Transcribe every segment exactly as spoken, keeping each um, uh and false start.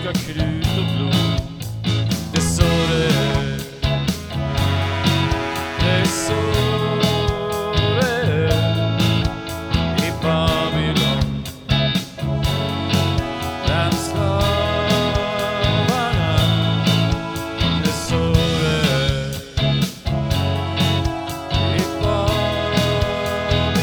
ska krut och blod. Det är så det är. Det är så det är i Babylon. Bland slavarna. Det är så det är i Babylon.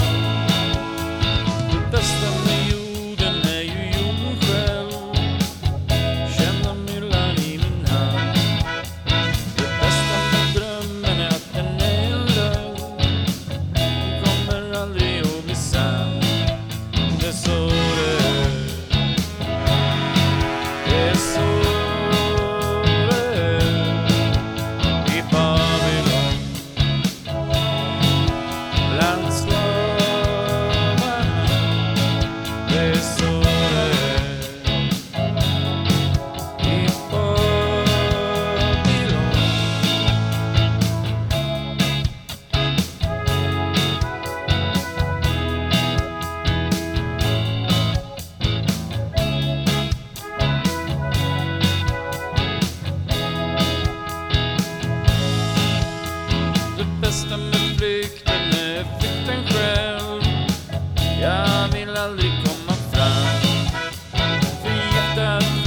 Det bästa med jorden är ju jorden själv. Känna myllan i min hand. Det bästa med drömmen är att den är en lögn. Den kommer aldrig att bli sann. Det är så det är. Det är så det är i Babylon. Bland slavarna. Det är så det är i Babylon. Det bästa med flykten är flykten själv. Jag vill aldrig komma fram. Förgiftad